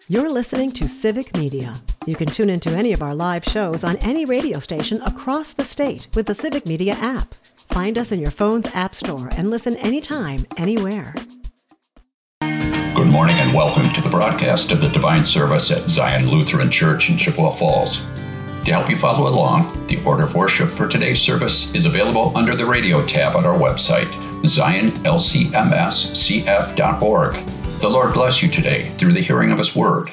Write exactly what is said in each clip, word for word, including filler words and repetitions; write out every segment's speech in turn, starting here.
You're listening to Civic Media. You can tune into any of our live shows on any radio station across the state with the Civic Media app. Find us in your phone's app store and listen anytime, anywhere. Good morning and welcome to the broadcast of the Divine Service at Zion Lutheran Church in Chippewa Falls. To help you follow along, the order of worship for today's service is available under the radio tab on our website, zion l c m s c f dot org. The Lord bless you today through the hearing of His Word.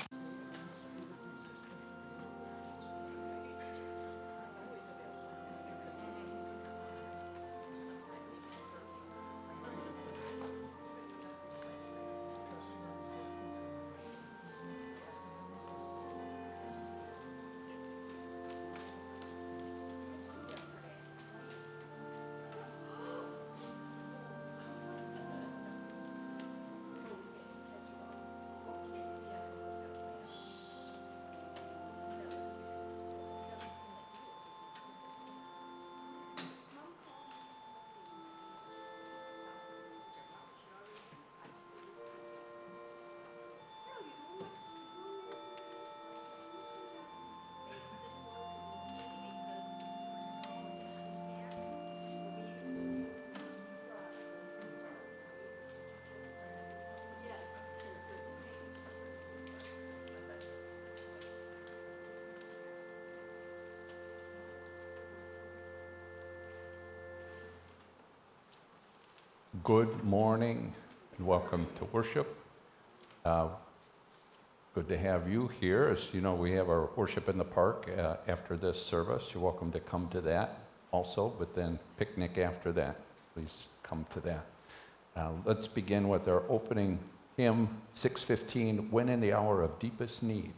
Good morning and welcome to worship. Uh, good to have you here. As you know, we have our worship in the park uh, after this service. You're welcome to come to that also, but then picnic after that. Please come to that. Uh, let's begin with our opening hymn, six fifteen, When in the Hour of Deepest Need.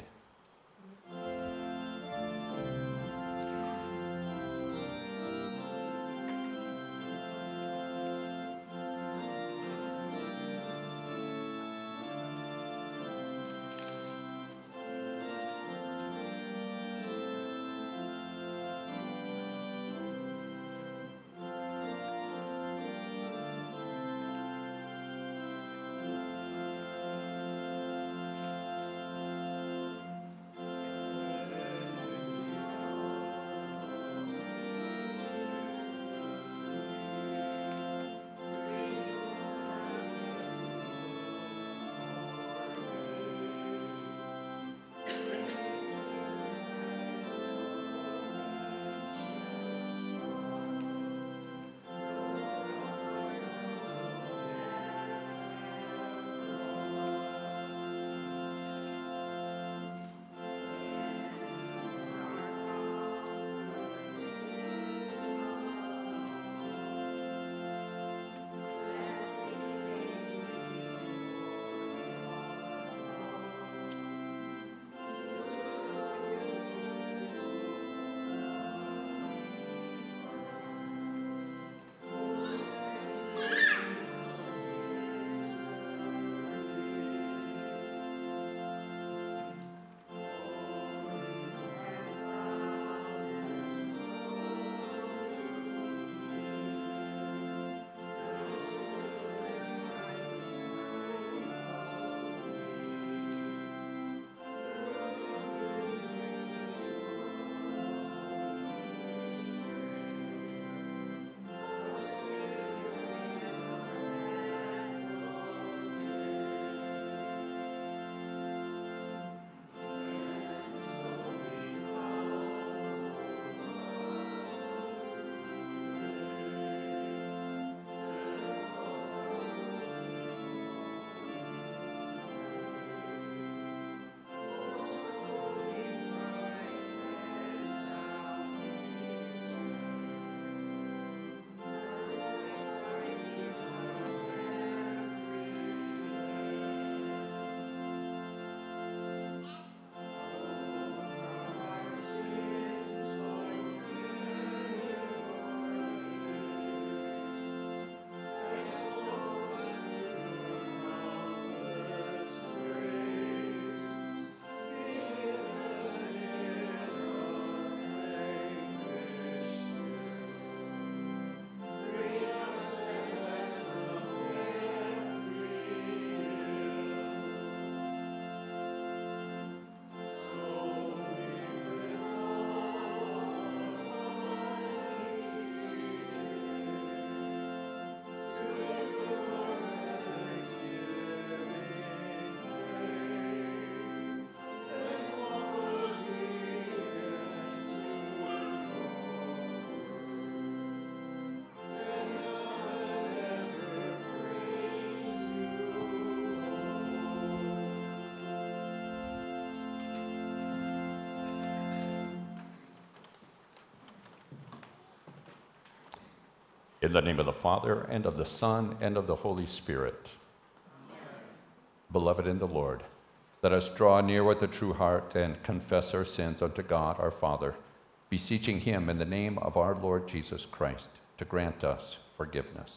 In the name of the Father, and of the Son, and of the Holy Spirit. Amen. Beloved in the Lord, let us draw near with a true heart and confess our sins unto God our Father, beseeching him in the name of our Lord Jesus Christ to grant us forgiveness.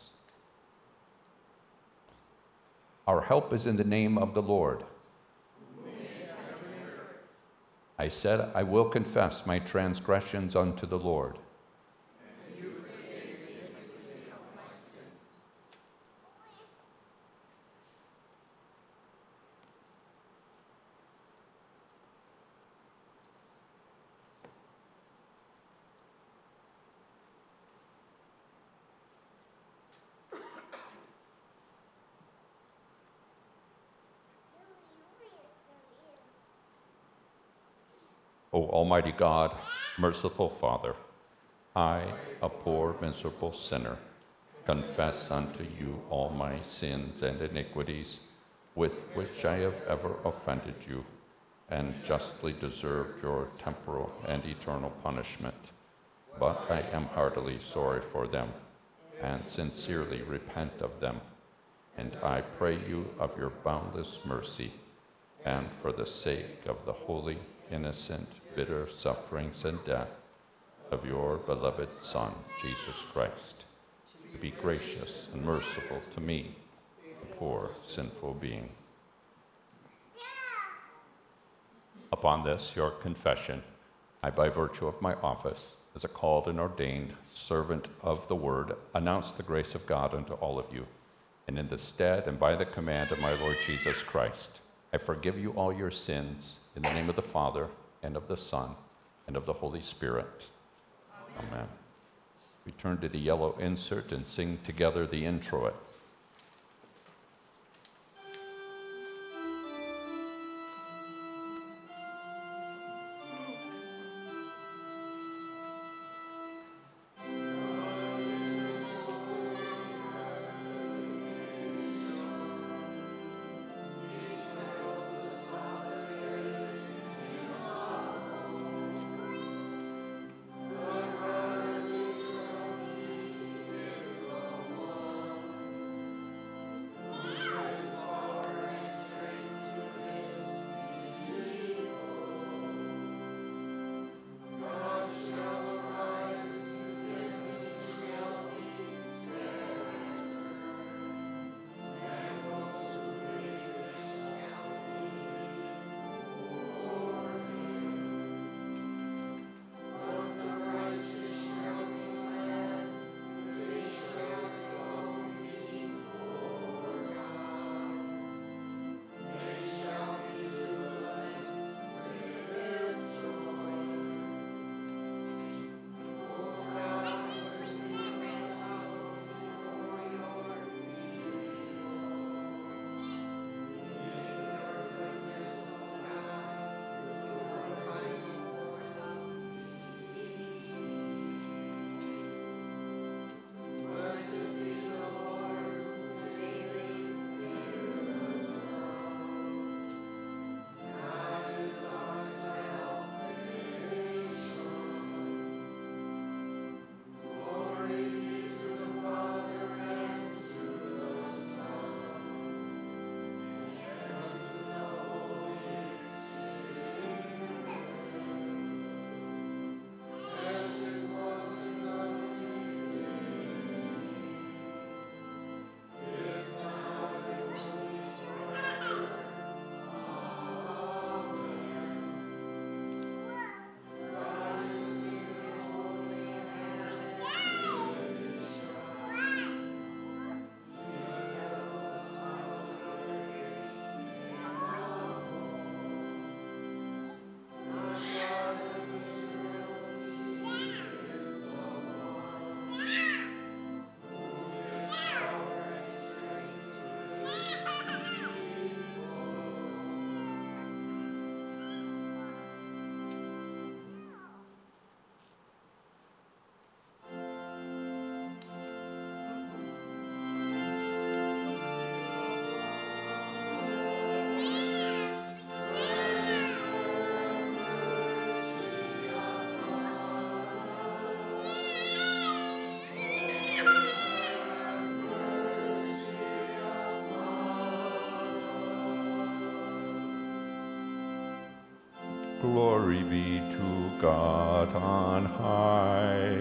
Our help is in the name of the Lord. I said, I will confess my transgressions unto the Lord. O Almighty God, merciful Father, I, a poor, miserable sinner, confess unto you all my sins and iniquities with which I have ever offended you, and justly deserved your temporal and eternal punishment. But I am heartily sorry for them, and sincerely repent of them. And I pray you of your boundless mercy, and for the sake of the holy, innocent, bitter sufferings and death of your beloved Son, Jesus Christ, to be gracious and merciful to me, a poor, sinful being. Upon this, your confession, I, by virtue of my office, as a called and ordained servant of the word, announce the grace of God unto all of you. And in the stead and by the command of my Lord Jesus Christ, I forgive you all your sins in the name of the Father, and of the Son, and of the Holy Spirit. Amen. Amen. We turn to the yellow insert and sing together the introit. Glory be to God on high.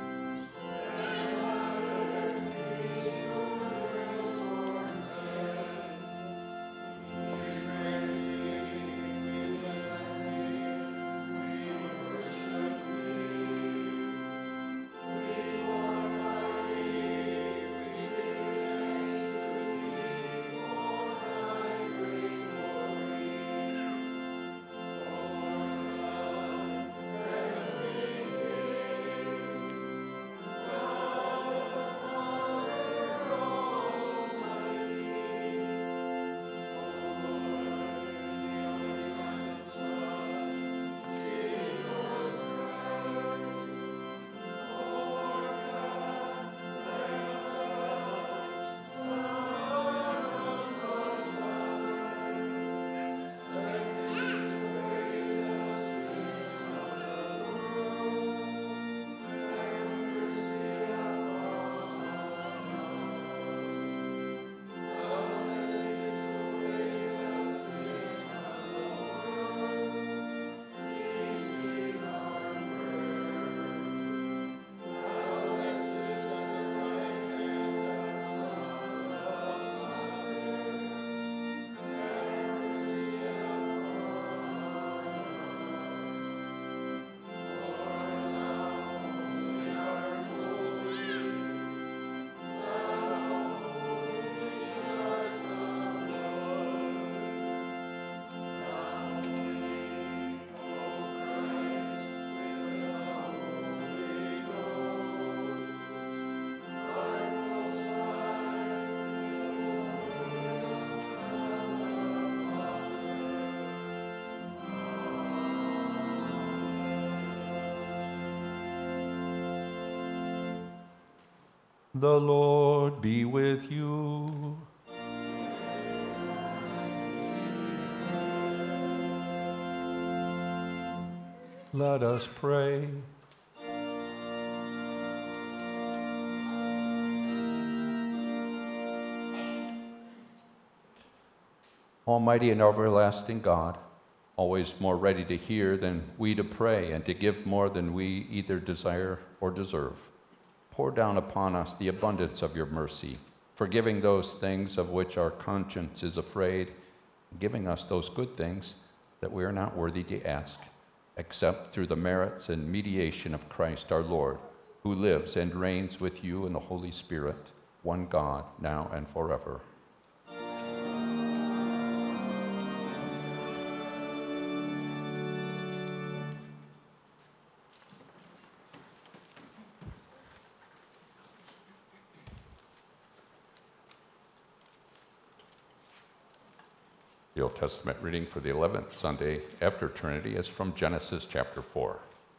The Lord be with you. Let us pray. Almighty and everlasting God, always more ready to hear than we to pray, and to give more than we either desire or deserve, pour down upon us the abundance of your mercy, forgiving those things of which our conscience is afraid, giving us those good things that we are not worthy to ask, except through the merits and mediation of Christ our Lord, who lives and reigns with you in the Holy Spirit, one God, now and forever. The Old Testament reading for the eleventh Sunday after Trinity is from Genesis chapter four.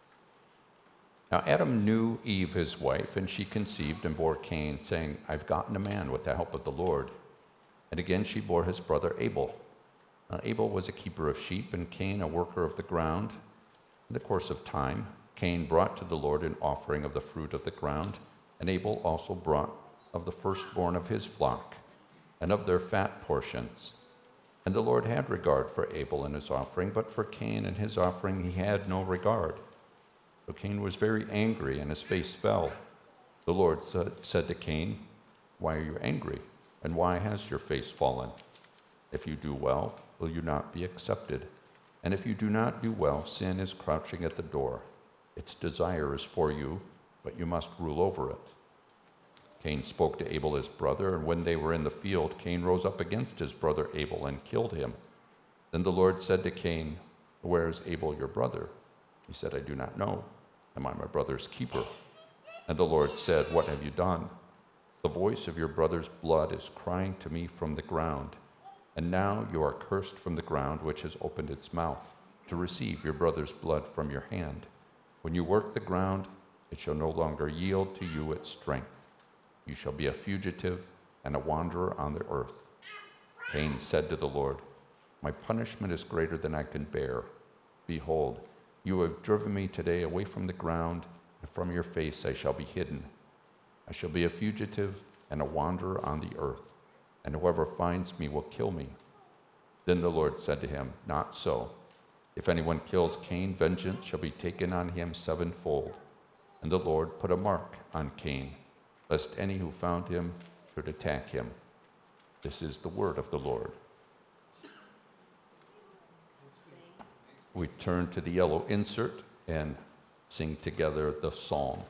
Now Adam knew Eve his wife, and she conceived and bore Cain, saying, I've gotten a man with the help of the Lord. And again she bore his brother Abel. Now, Abel was a keeper of sheep, and Cain a worker of the ground. In the course of time, Cain brought to the Lord an offering of the fruit of the ground, and Abel also brought of the firstborn of his flock, and of their fat portions. And the Lord had regard for Abel and his offering, but for Cain and his offering he had no regard. So Cain was very angry, and his face fell. The Lord said to Cain, Why are you angry, and why has your face fallen? If you do well, will you not be accepted? And if you do not do well, sin is crouching at the door. Its desire is for you, but you must rule over it. Cain spoke to Abel his brother, and when they were in the field, Cain rose up against his brother Abel and killed him. Then the Lord said to Cain, Where is Abel your brother? He said, I do not know. Am I my brother's keeper? And the Lord said, What have you done? The voice of your brother's blood is crying to me from the ground. And now you are cursed from the ground, which has opened its mouth to receive your brother's blood from your hand. When you work the ground, it shall no longer yield to you its strength. You shall be a fugitive and a wanderer on the earth. Cain said to the Lord, My punishment is greater than I can bear. Behold, you have driven me today away from the ground, and from your face I shall be hidden. I shall be a fugitive and a wanderer on the earth, and whoever finds me will kill me. Then the Lord said to him, Not so, If anyone kills Cain, vengeance shall be taken on him sevenfold. And the Lord put a mark on Cain, lest any who found him should attack him. This is the word of the Lord. We turn to the yellow insert and sing together the psalm.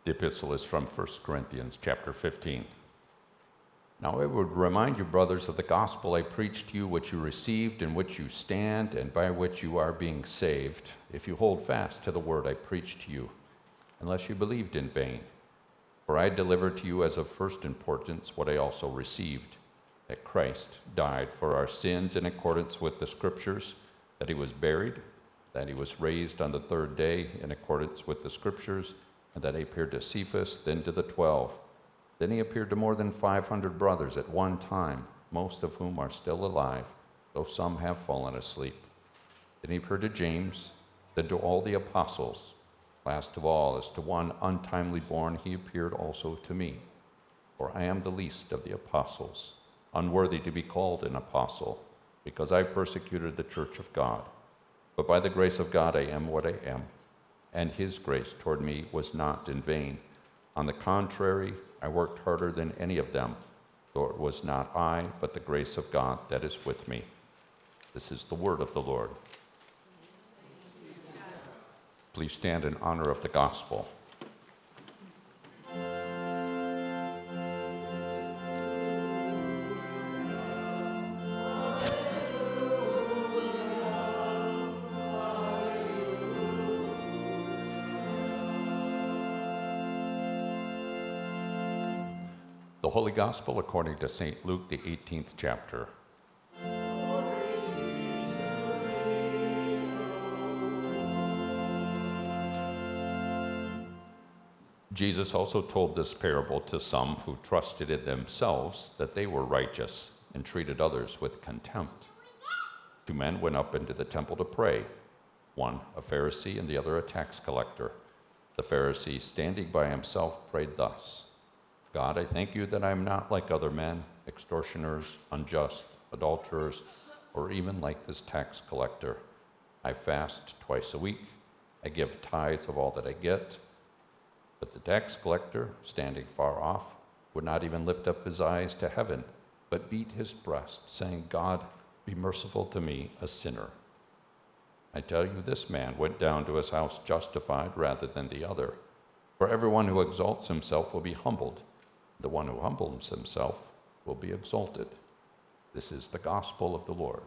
The epistle is from First Corinthians chapter fifteen. Now I would remind you, brothers, of the gospel I preached to you, which you received, in which you stand, and by which you are being saved, if you hold fast to the word I preached to you, unless you believed in vain. For I delivered to you as of first importance what I also received, that Christ died for our sins in accordance with the Scriptures, that he was buried, that he was raised on the third day in accordance with the Scriptures, and that he appeared to Cephas, then to the twelve. Then he appeared to more than five hundred brothers at one time, most of whom are still alive, though some have fallen asleep. Then he appeared to James, then to all the apostles. Last of all, as to one untimely born, he appeared also to me. For I am the least of the apostles, unworthy to be called an apostle, because I persecuted the church of God. But by the grace of God I am what I am, and his grace toward me was not in vain. On the contrary, I worked harder than any of them, though it was not I, but the grace of God that is with me. This is the word of the Lord. Please stand in honor of the gospel. The Holy Gospel according to Saint Luke, the eighteenth chapter. Jesus also told this parable to some who trusted in themselves that they were righteous and treated others with contempt. Two men went up into the temple to pray, one a Pharisee and the other a tax collector. The Pharisee, standing by himself, prayed thus: God, I thank you that I am not like other men, extortioners, unjust, adulterers, or even like this tax collector. I fast twice a week. I give tithes of all that I get. But the tax collector, standing far off, would not even lift up his eyes to heaven, but beat his breast, saying, God, be merciful to me, a sinner. I tell you, this man went down to his house justified rather than the other. For everyone who exalts himself will be humbled. The one who humbles himself will be exalted. This is the gospel of the Lord.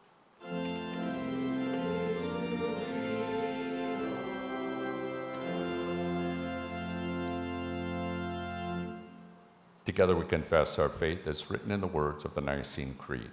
Together we confess our faith as written in the words of the Nicene Creed.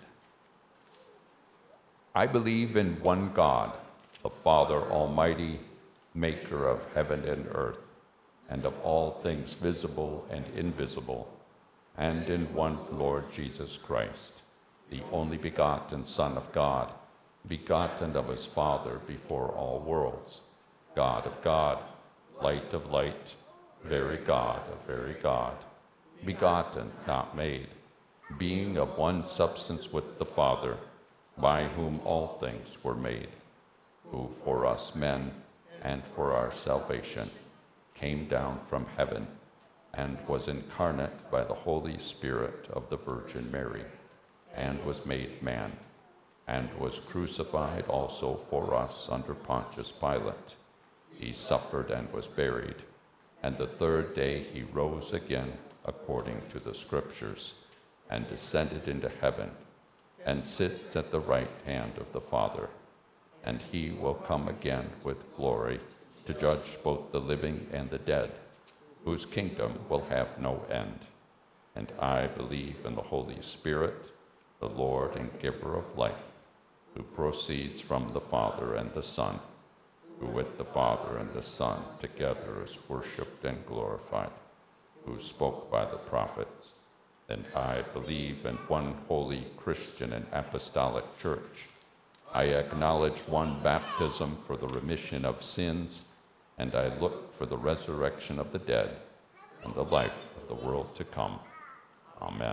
I believe in one God, the Father Almighty, maker of heaven and earth, and of all things visible and invisible, and in one Lord Jesus Christ, the only begotten Son of God, begotten of his Father before all worlds, God of God, light of light, very God of very God, begotten, not made, being of one substance with the Father, by whom all things were made, who for us men and for our salvation came down from heaven and was incarnate by the Holy Spirit of the Virgin Mary, and was made man, and was crucified also for us under Pontius Pilate. He suffered and was buried, and the third day he rose again according to the Scriptures, and descended into heaven, and sits at the right hand of the Father. And he will come again with glory to judge both the living and the dead, whose kingdom will have no end. And I believe in the Holy Spirit, the Lord and giver of life, who proceeds from the Father and the Son, who with the Father and the Son together is worshipped and glorified, who spoke by the prophets. And I believe in one holy Christian and apostolic church. I acknowledge one baptism for the remission of sins, and I look for the resurrection of the dead and the life of the world to come. Amen.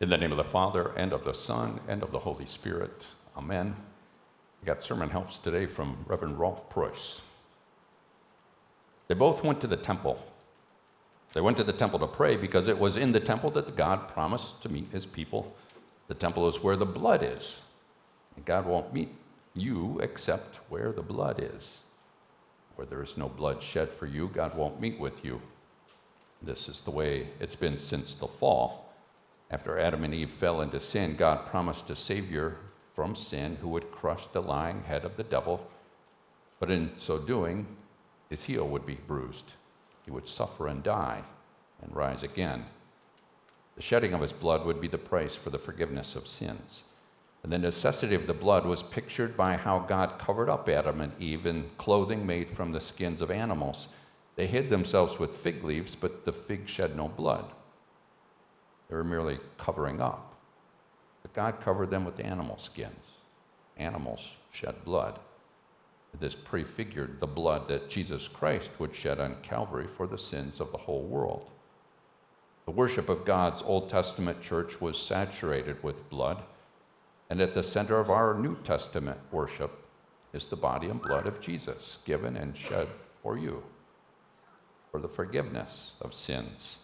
In the name of the Father, and of the Son, and of the Holy Spirit. Amen. We got sermon helps today from Reverend Rolf Preuss. They both went to the temple. They went to the temple to pray because it was in the temple that God promised to meet his people. The temple is where the blood is. And God won't meet you except where the blood is. Where there is no blood shed for you, God won't meet with you. This is the way it's been since the fall. After Adam and Eve fell into sin, God promised a Savior from sin who would crush the lying head of the devil. But in so doing, his heel would be bruised. He would suffer and die and rise again. The shedding of his blood would be the price for the forgiveness of sins. And the necessity of the blood was pictured by how God covered up Adam and Eve in clothing made from the skins of animals. They hid themselves with fig leaves, but the fig shed no blood. They were merely covering up. But God covered them with animal skins. Animals shed blood. This prefigured the blood that Jesus Christ would shed on Calvary for the sins of the whole world. The worship of God's Old Testament church was saturated with blood. And at the center of our New Testament worship is the body and blood of Jesus, given and shed for you, for the forgiveness of sins.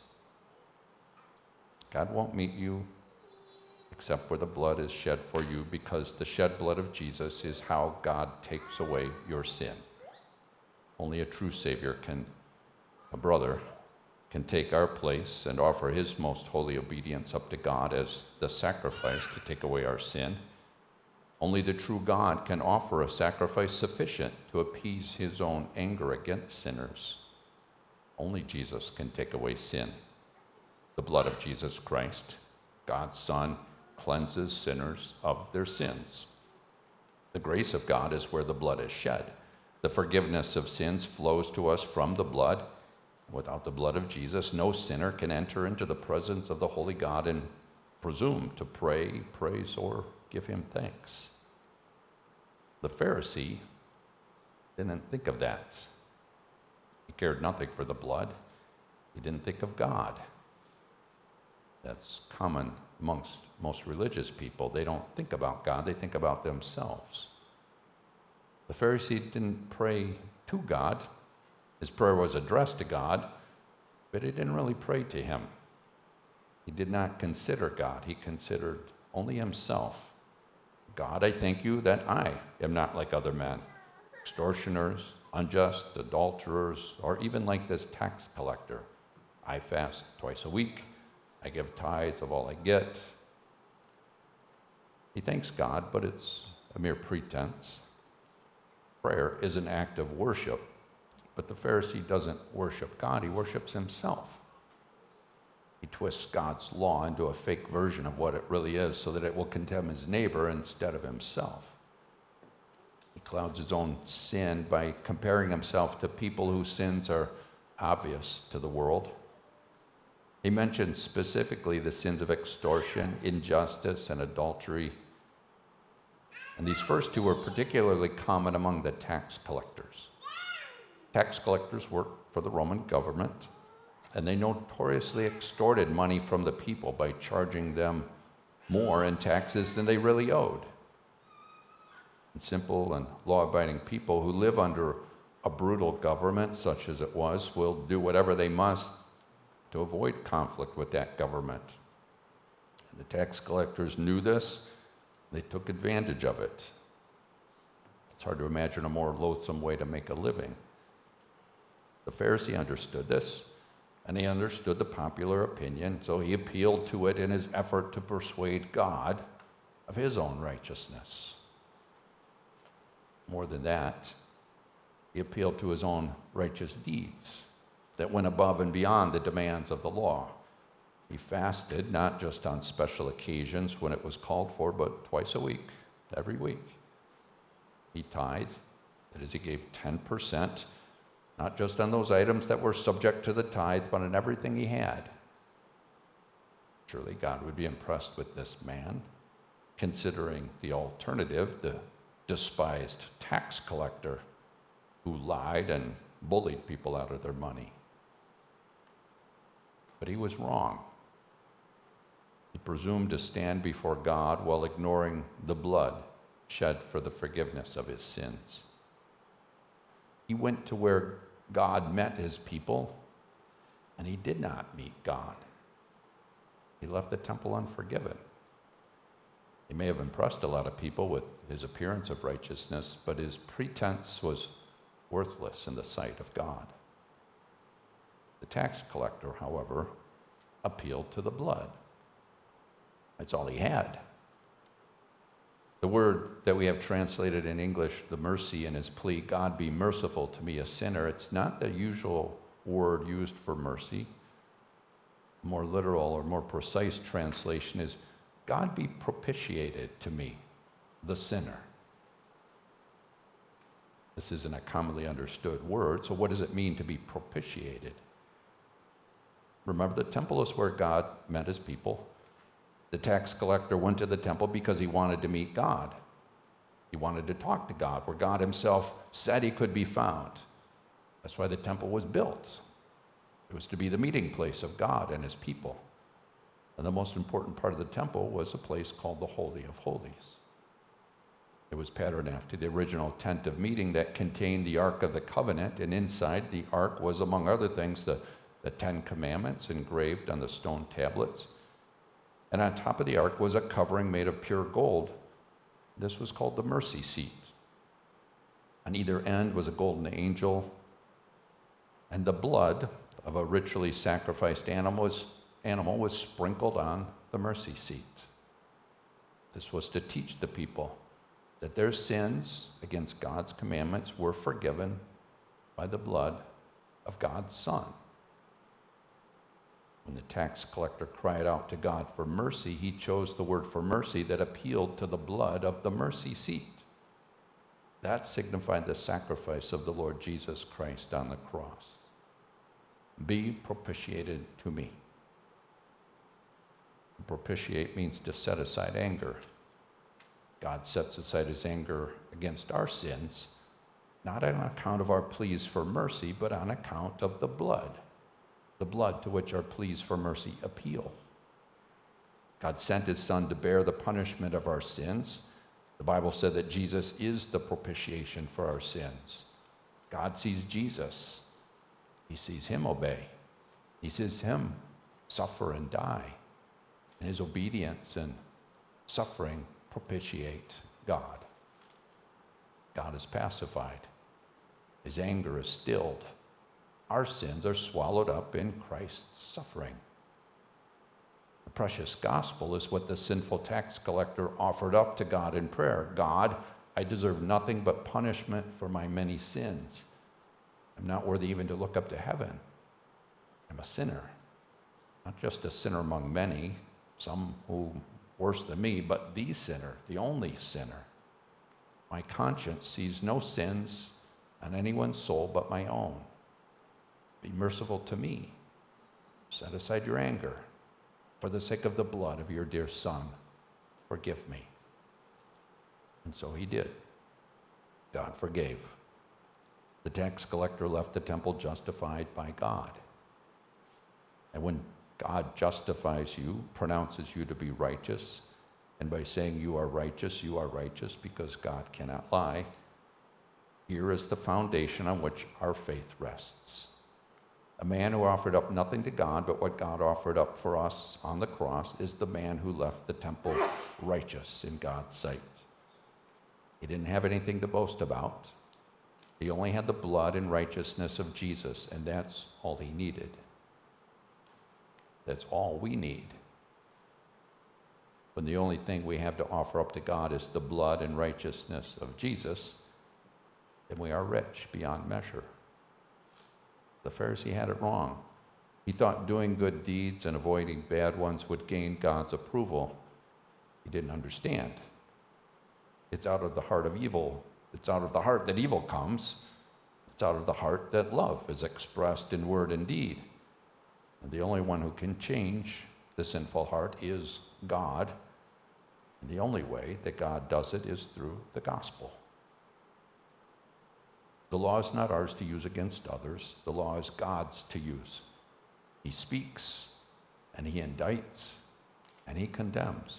God won't meet you except where the blood is shed for you, because the shed blood of Jesus is how God takes away your sin. Only a true Savior can, a brother, can take our place and offer his most holy obedience up to God as the sacrifice to take away our sin. Only the true God can offer a sacrifice sufficient to appease his own anger against sinners. Only Jesus can take away sin. The blood of Jesus Christ, God's Son, cleanses sinners of their sins. The grace of God is where the blood is shed. The forgiveness of sins flows to us from the blood. Without the blood of Jesus, no sinner can enter into the presence of the holy God and presume to pray, praise, or give him thanks. The Pharisee didn't think of that. He cared nothing for the blood. He didn't think of God. That's common amongst most religious people. They don't think about God, they think about themselves. The Pharisee didn't pray to God. His prayer was addressed to God, but he didn't really pray to him. He did not consider God. He considered only himself. God, I thank you that I am not like other men, extortioners, unjust, adulterers, or even like this tax collector. I fast twice a week. I give tithes of all I get. He thanks God, but it's a mere pretense. Prayer is an act of worship. But the Pharisee doesn't worship God, he worships himself. He twists God's law into a fake version of what it really is so that it will condemn his neighbor instead of himself. He clouds his own sin by comparing himself to people whose sins are obvious to the world. He mentions specifically the sins of extortion, injustice, and adultery. And these first two were particularly common among the tax collectors. Tax collectors worked for the Roman government, and they notoriously extorted money from the people by charging them more in taxes than they really owed. And simple and law-abiding people who live under a brutal government, such as it was, will do whatever they must to avoid conflict with that government. And the tax collectors knew this. They took advantage of it. It's hard to imagine a more loathsome way to make a living. The Pharisee understood this, and he understood the popular opinion, so he appealed to it in his effort to persuade God of his own righteousness. More than that, he appealed to his own righteous deeds that went above and beyond the demands of the law. He fasted not just on special occasions when it was called for, but twice a week, every week. He tithed, that is, he gave ten percent, not just on those items that were subject to the tithe, but on everything he had. Surely God would be impressed with this man, considering the alternative, the despised tax collector who lied and bullied people out of their money. But he was wrong. He presumed to stand before God while ignoring the blood shed for the forgiveness of his sins. He went to where God met his people, and he did not meet God. He left the temple unforgiven. He may have impressed a lot of people with his appearance of righteousness, but his pretense was worthless in the sight of God. The tax collector, however, appealed to the blood. That's all he had. The word that we have translated in English, the mercy in his plea, God be merciful to me, a sinner, it's not the usual word used for mercy. A more literal or more precise translation is, God be propitiated to me, the sinner. This isn't a commonly understood word, so what does it mean to be propitiated? Remember, the temple is where God met his people. The tax collector went to the temple because he wanted to meet God. He wanted to talk to God, where God himself said he could be found. That's why the temple was built. It was to be the meeting place of God and his people. And the most important part of the temple was a place called the Holy of Holies. It was patterned after the original tent of meeting that contained the Ark of the Covenant, and inside the Ark was, among other things, the, the Ten Commandments engraved on the stone tablets. And on top of the Ark was a covering made of pure gold. This was called the mercy seat. On either end was a golden angel, and the blood of a ritually sacrificed animal was, animal was sprinkled on the mercy seat. This was to teach the people that their sins against God's commandments were forgiven by the blood of God's Son. When the tax collector cried out to God for mercy, he chose the word for mercy that appealed to the blood of the mercy seat. That signified the sacrifice of the Lord Jesus Christ on the cross. Be propitiated to me. Propitiate means to set aside anger. God sets aside his anger against our sins, not on account of our pleas for mercy, but on account of the blood, the blood to which our pleas for mercy appeal. God sent his Son to bear the punishment of our sins. The Bible said that Jesus is the propitiation for our sins. God sees Jesus. He sees him obey. He sees him suffer and die. And his obedience and suffering propitiate God. God is pacified. His anger is stilled. Our sins are swallowed up in Christ's suffering. The precious gospel is what the sinful tax collector offered up to God in prayer. God, I deserve nothing but punishment for my many sins. I'm not worthy even to look up to heaven. I'm a sinner. Not just a sinner among many, some who worse than me, but the sinner, the only sinner. My conscience sees no sins on anyone's soul but my own. Be merciful to me. Set aside your anger. For the sake of the blood of your dear Son, forgive me. And so he did. God forgave. The tax collector left the temple justified by God. And when God justifies you, pronounces you to be righteous, and by saying you are righteous, you are righteous because God cannot lie, here is the foundation on which our faith rests. A man who offered up nothing to God but what God offered up for us on the cross is the man who left the temple righteous in God's sight. He didn't have anything to boast about. He only had the blood and righteousness of Jesus, and that's all he needed. That's all we need. When the only thing we have to offer up to God is the blood and righteousness of Jesus, then we are rich beyond measure. The Pharisee had it wrong. He thought doing good deeds and avoiding bad ones would gain God's approval. He didn't understand. It's out of the heart of evil. It's out of the heart that evil comes. It's out of the heart that love is expressed in word and deed. And the only one who can change the sinful heart is God. And the only way that God does it is through the gospel. The law is not ours to use against others. The law is God's to use. He speaks, and he indicts, and he condemns.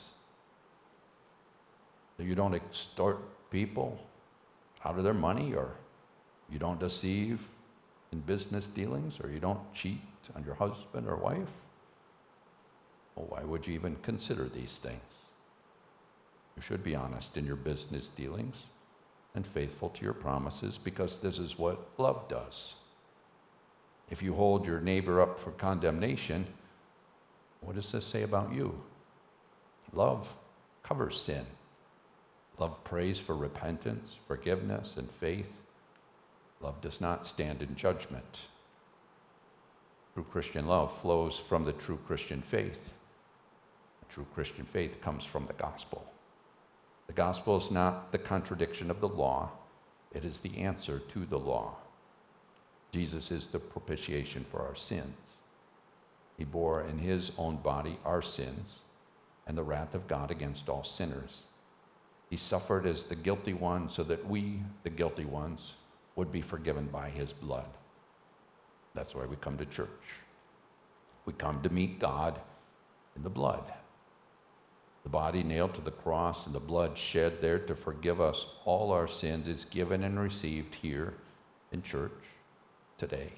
So you don't extort people out of their money, or you don't deceive in business dealings, or you don't cheat on your husband or wife. Well, why would you even consider these things? You should be honest in your business dealings and faithful to your promises, because this is what love does. If you hold your neighbor up for condemnation, what does this say about you? Love covers sin. Love prays for repentance, forgiveness, and faith. Love does not stand in judgment. True Christian love flows from the true Christian faith. The true Christian faith comes from the gospel. The gospel is not the contradiction of the law. It is the answer to the law. Jesus is the propitiation for our sins. He bore in his own body our sins and the wrath of God against all sinners. He suffered as the guilty one so that we, the guilty ones, would be forgiven by his blood. That's why we come to church. We come to meet God in the blood. The body nailed to the cross and the blood shed there to forgive us all our sins is given and received here in church today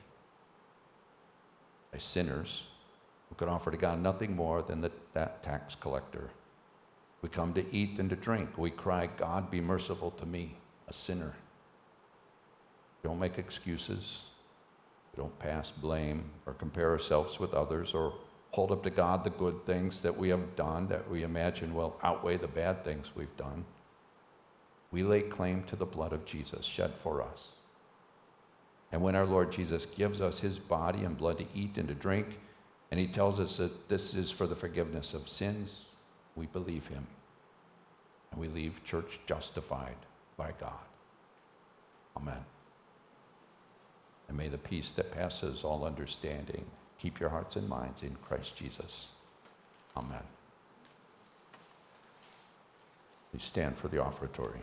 by sinners who could offer to God nothing more than the, that tax collector. We come to eat and to drink. We cry, God, be merciful to me, a sinner. We don't make excuses. We don't pass blame or compare ourselves with others or hold up to God the good things that we have done that we imagine will outweigh the bad things we've done. We lay claim to the blood of Jesus shed for us. And when our Lord Jesus gives us his body and blood to eat and to drink, and he tells us that this is for the forgiveness of sins, we believe him. And we leave church justified by God. Amen. And may the peace that passes all understanding keep your hearts and minds in Christ Jesus. Amen. Please stand for the offertory.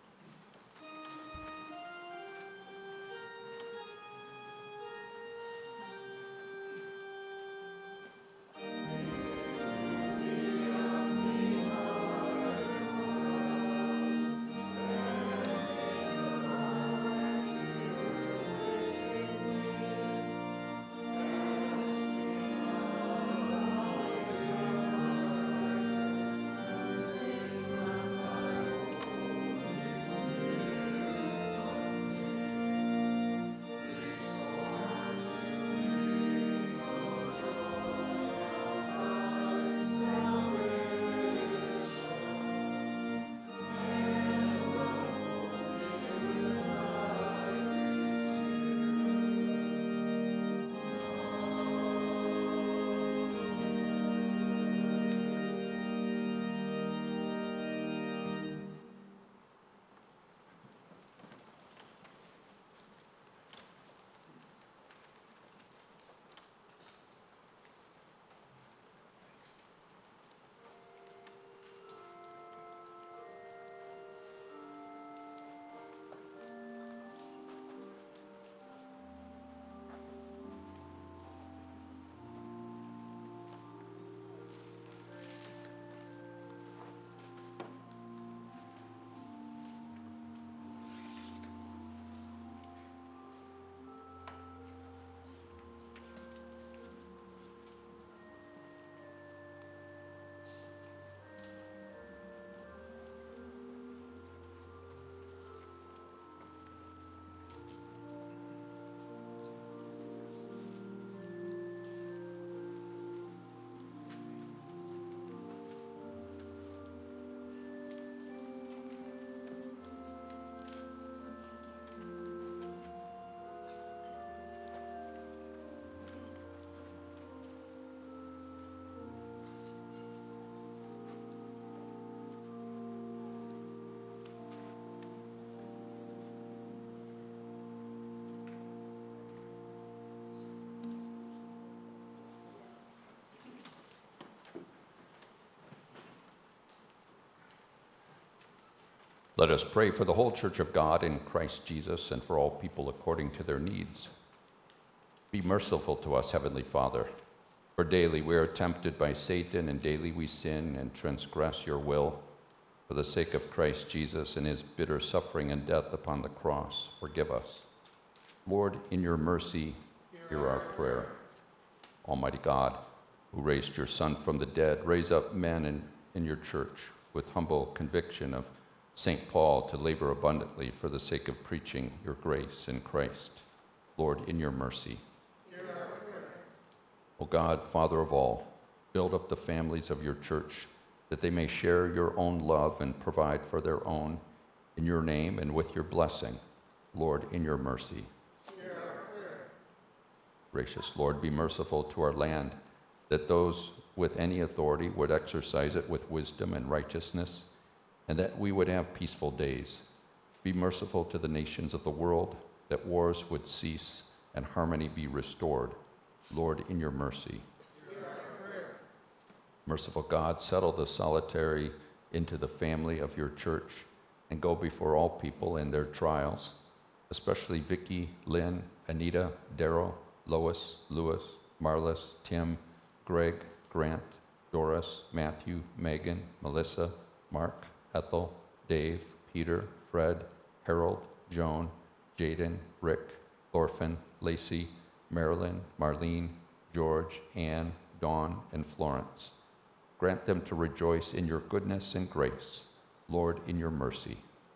Let us pray for the whole church of God in Christ Jesus and for all people according to their needs. Be merciful to us, Heavenly Father. For daily we are tempted by Satan, and daily we sin and transgress your will. For the sake of Christ Jesus and his bitter suffering and death upon the cross, forgive us. Lord, in your mercy, hear our prayer. Almighty God, who raised your Son from the dead, raise up men in, in your church with humble conviction of Saint Paul to labor abundantly for the sake of preaching your grace in Christ. Lord, in your mercy. O God, Father of all, build up the families of your church, that they may share your own love and provide for their own, in your name and with your blessing. Lord, in your mercy. Gracious Lord, be merciful to our land, that those with any authority would exercise it with wisdom and righteousness, and that we would have peaceful days. Be merciful to the nations of the world, that wars would cease and harmony be restored. Lord, in your mercy. Merciful God, settle the solitary into the family of your church and go before all people in their trials, especially Vicky, Lynn, Anita, Daryl, Lois, Louis, Marlis, Tim, Greg, Grant, Doris, Matthew, Megan, Melissa, Mark, Ethel, Dave, Peter, Fred, Harold, Joan, Jaden, Rick, Thorfinn, Lacey, Marilyn, Marlene, George, Anne, Dawn, and Florence. Grant them to rejoice in your goodness and grace. Lord, in your mercy.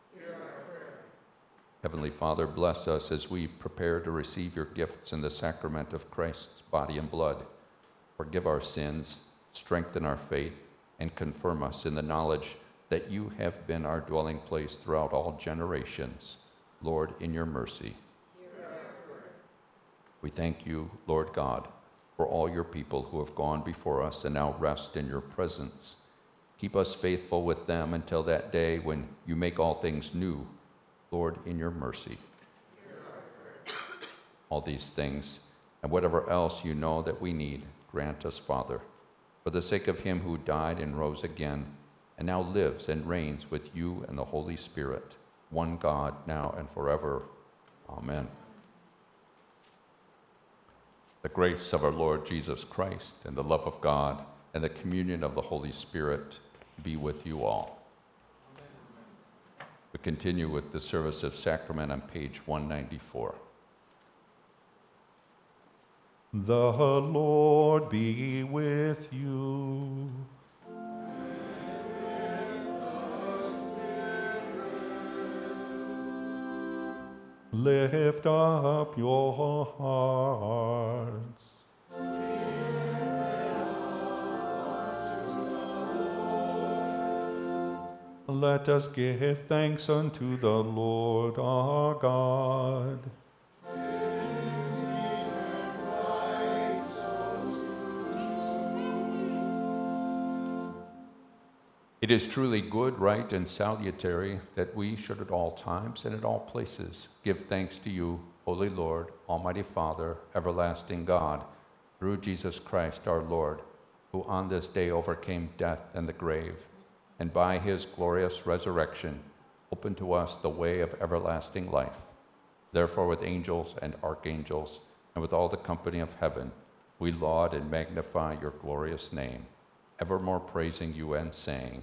Heavenly Father, bless us as we prepare to receive your gifts in the sacrament of Christ's body and blood. Forgive our sins, strengthen our faith, and confirm us in the knowledge that you have been our dwelling place throughout all generations. Lord, in your mercy. We thank you, Lord God, for all your people who have gone before us and now rest in your presence. Keep us faithful with them until that day when you make all things new. Lord, in your mercy. All these things, and whatever else you know that we need, grant us, Father, for the sake of him who died and rose again, and now lives and reigns with you and the Holy Spirit, one God, now and forever. Amen. The grace of our Lord Jesus Christ and the love of God and the communion of the Holy Spirit be with you all. We continue with the service of sacrament on page one ninety-four. The Lord be with you. Lift up your hearts. Let us give thanks unto the Lord our God. It is truly good, right, and salutary that we should at all times and at all places give thanks to you, Holy Lord, Almighty Father, everlasting God, through Jesus Christ our Lord, who on this day overcame death and the grave, and by his glorious resurrection opened to us the way of everlasting life. Therefore, with angels and archangels, and with all the company of heaven, we laud and magnify your glorious name, evermore praising you and saying,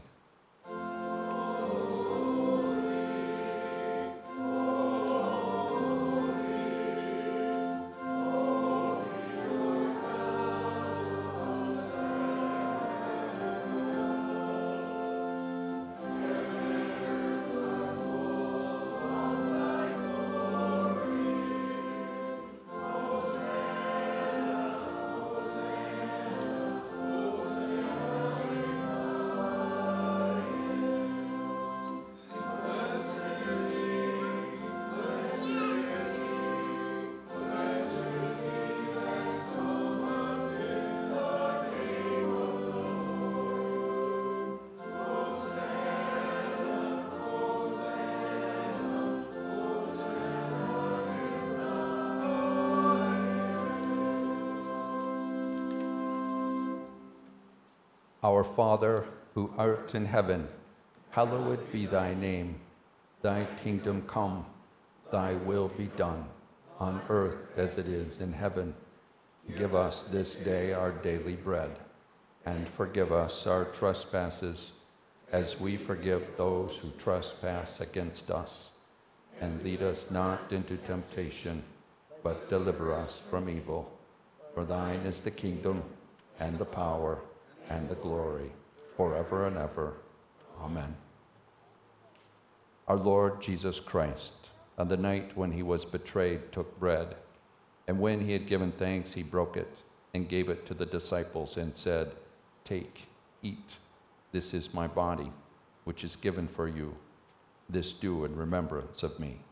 Our Father, who art in heaven, hallowed be thy name. Thy kingdom come, thy will be done, on earth as it is in heaven. Give us this day our daily bread, and forgive us our trespasses, as we forgive those who trespass against us. And lead us not into temptation, but deliver us from evil. For thine is the kingdom, and the power, and the glory, forever and ever. Amen. Our Lord Jesus Christ, on the night when he was betrayed, took bread, and when he had given thanks, he broke it and gave it to the disciples and said, "Take, eat. This is my body, which is given for you. This do in remembrance of me."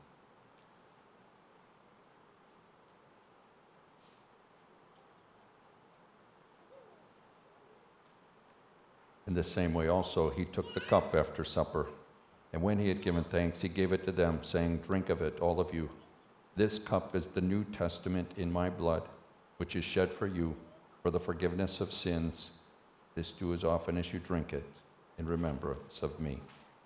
In the same way also he took the cup after supper, and when he had given thanks, he gave it to them, saying, "Drink of it, all of you. This cup is the New Testament in my blood, which is shed for you for the forgiveness of sins. This do as often as you drink it in remembrance of me."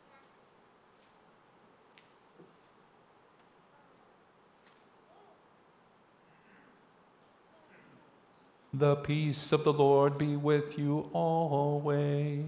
The peace of the Lord be with you always.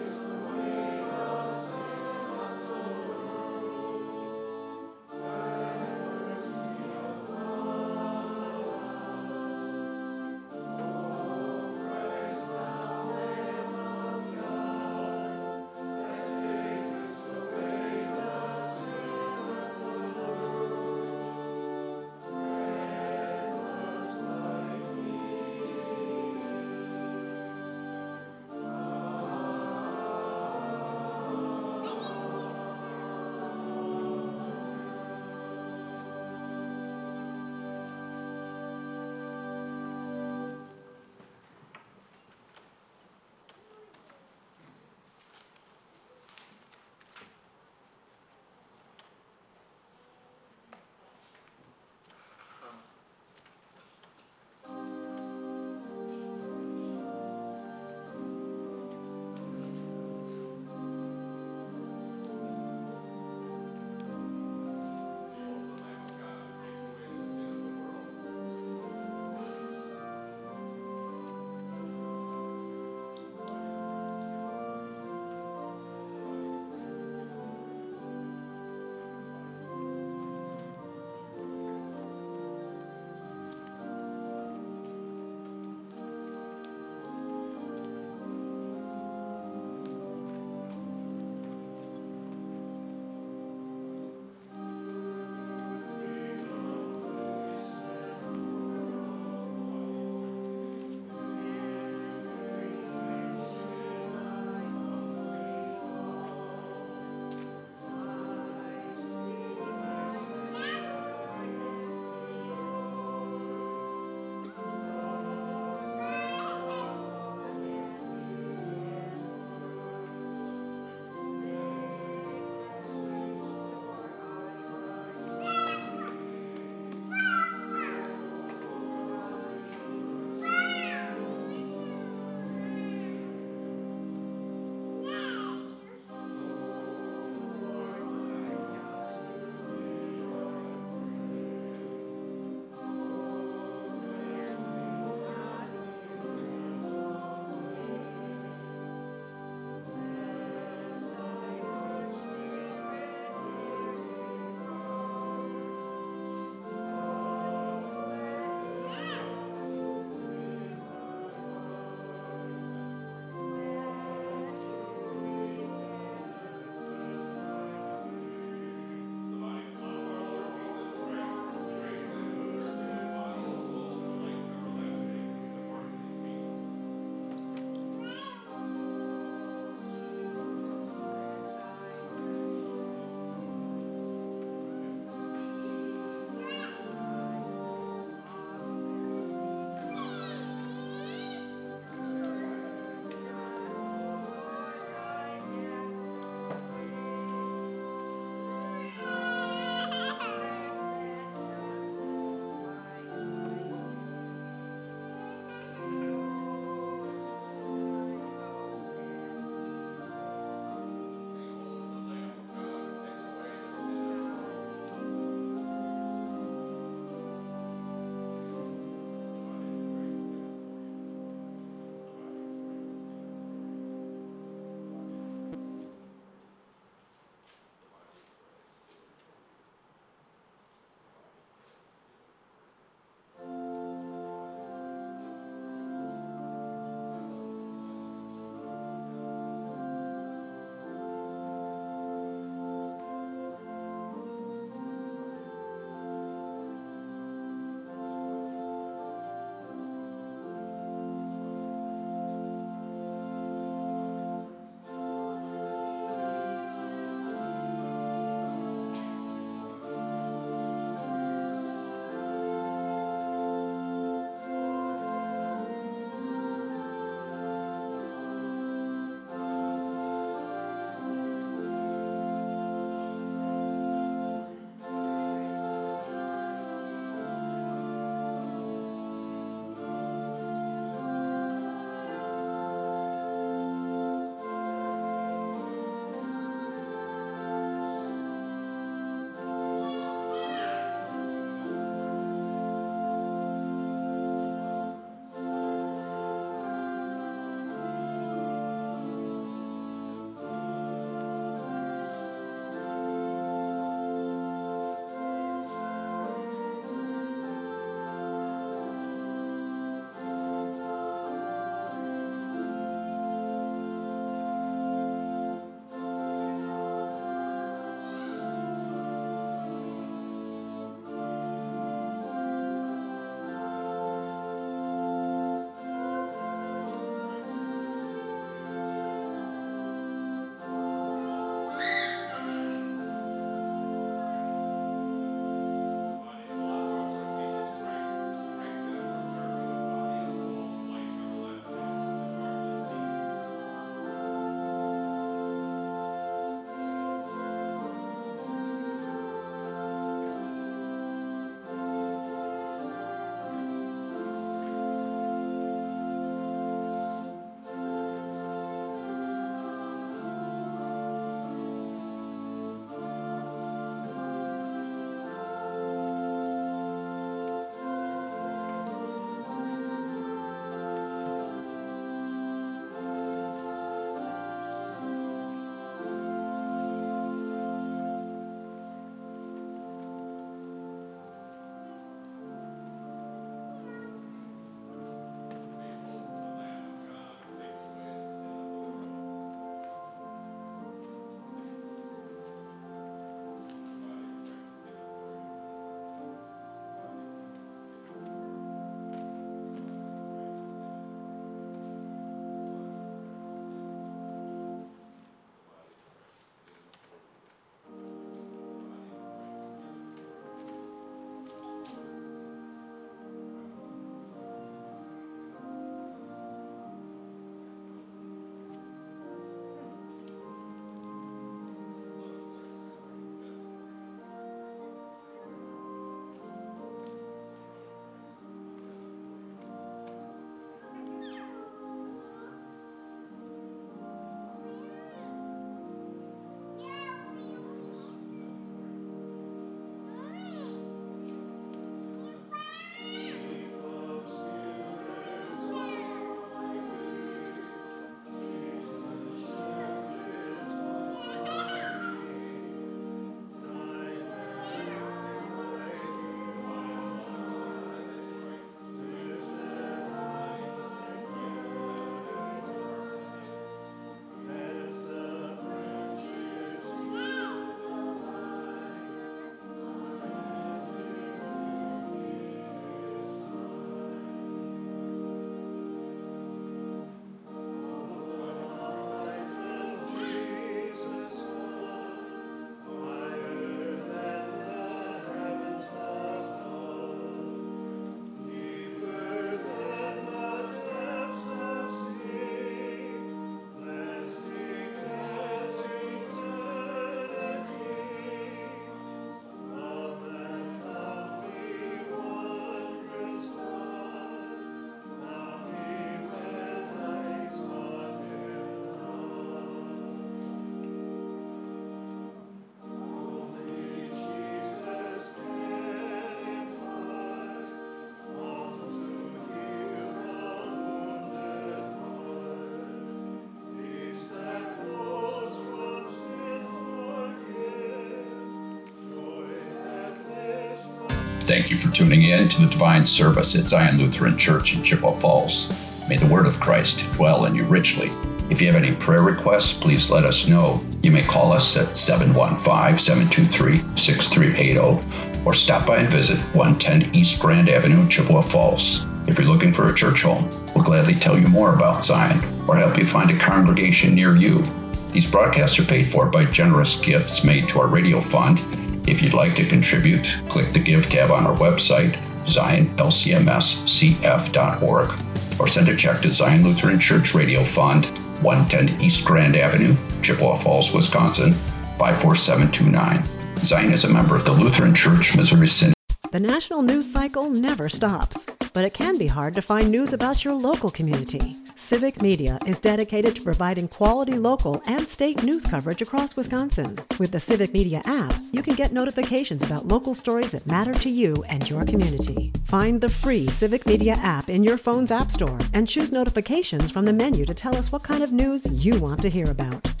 Thank you for tuning in to the Divine Service at Zion Lutheran Church in Chippewa Falls. May the word of Christ dwell in you richly. If you have any prayer requests, please let us know. You may call us at seven one five, seven two three, six three eight zero or stop by and visit one ten East Grand Avenue, Chippewa Falls. If you're looking for a church home, we'll gladly tell you more about Zion or help you find a congregation near you. These broadcasts are paid for by generous gifts made to our radio fund. If you'd like to contribute, click the Give tab on our website, zion l c m s c f dot org, or send a check to Zion Lutheran Church Radio Fund, one ten East Grand Avenue, Chippewa Falls, Wisconsin, five four seven two nine. Zion is a member of the Lutheran Church, Missouri Synod. The national news cycle never stops, but it can be hard to find news about your local community. Civic Media is dedicated to providing quality local and state news coverage across Wisconsin. With the Civic Media app, you can get notifications about local stories that matter to you and your community. Find the free Civic Media app in your phone's app store and choose notifications from the menu to tell us what kind of news you want to hear about.